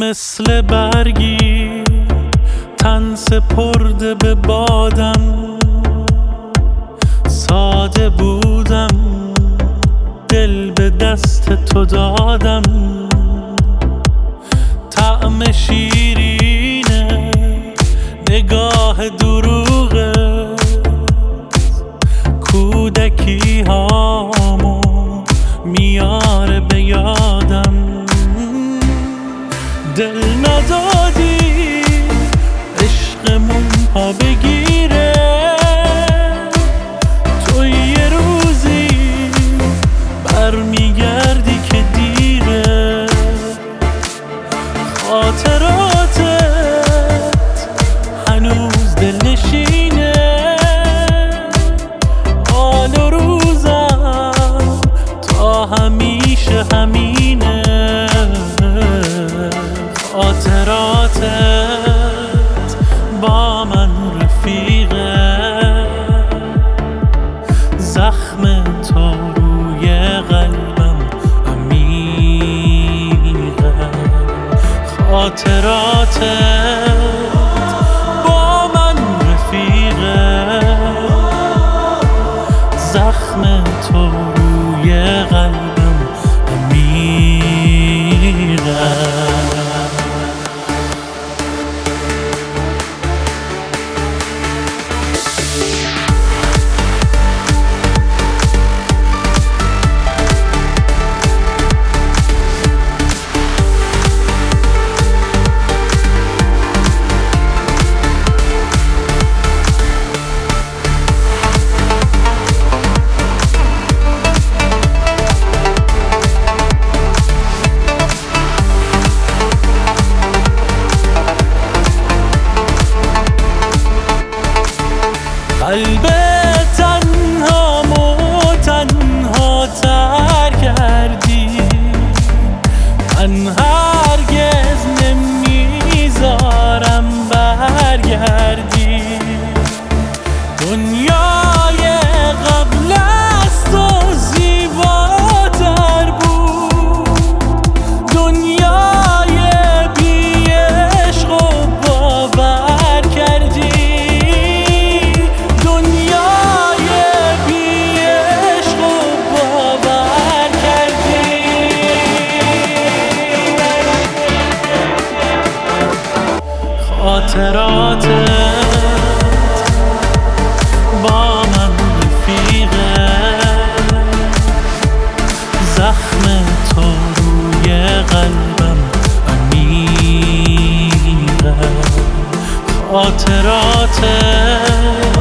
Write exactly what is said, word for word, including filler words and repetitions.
مثل برگی تن سپرده به بادم، ساده بودم دل به دست تو دادم. طعم شیرینه نگاه دروغه، کودکی هامو میاره به یادم. دل ندادی عشقمون پا بگیره، تو یه روزی برمیگردی که دیره. خاطراتت هنوز دلنشینه، حال و روزم تا همیشه همینه. خاطراتت با من رفیقه، زخم تو روی قلبم عمیقه. خاطراتت با من رفیقه، زخم تو روی قلبم عمیقه. قلب تنهامو تنها تر کردی، من هرگز نمیذارم برگردی. دنیای قبل از تو زیباتر بود، دنیای بی عشق و باور کردی. خاطراتت با من رفیقه، زخم تو روی قلبم عمیقه. خاطراتت